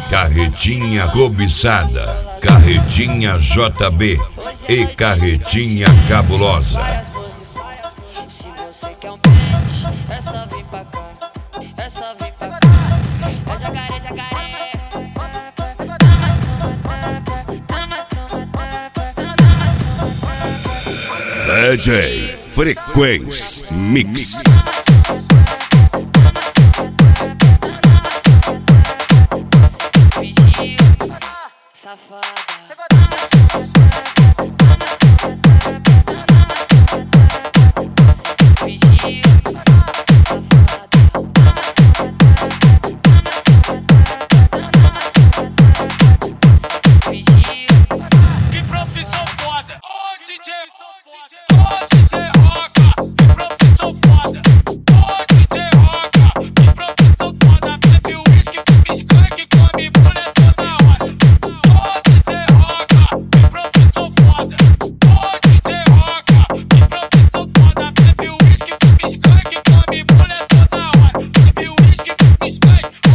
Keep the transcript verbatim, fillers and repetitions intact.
Carretinha cobiçada, carretinha J B e carretinha cabulosa. Se você quer um peixe, é só vir pra cá, é só vir pra cá. É jacaré, jacaré. D J Frequência Mix. Safada. Que profissão foda! Ô D J, ô D J Roca, que profissão foda! Ô D J Roca, que profissão foda! Bebe uísque, fuma skunk, come mulher toda hora. Ô D J Roca, que profissão foda! Ô D J Roca, que profissão foda! Bebe uísque, fuma skunk, come mulher toda hora. Bebe uísque, fuma skunk.